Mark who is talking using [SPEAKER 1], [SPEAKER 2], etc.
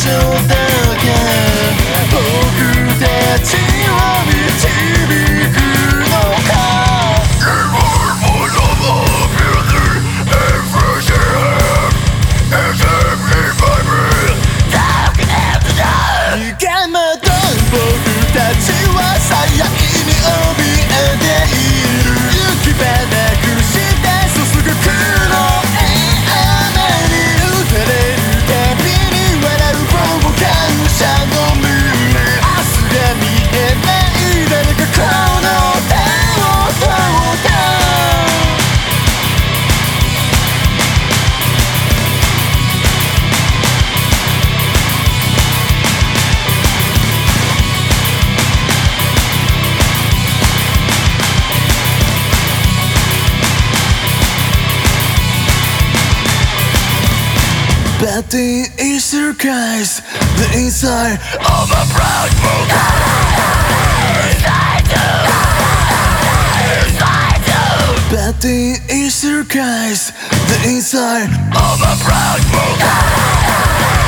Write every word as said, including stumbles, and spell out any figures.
[SPEAKER 1] 象だけ僕たちを導くのか。逃げ惑う僕たちは最悪に怯えている。行き場なくして注ぐ黒い雨に打たれるたびに笑う傍観者の胸。明日が見えない誰かこの手を取った。But the Easter guys, the inside of a proud book. But the Easter guys, the inside of a proud book.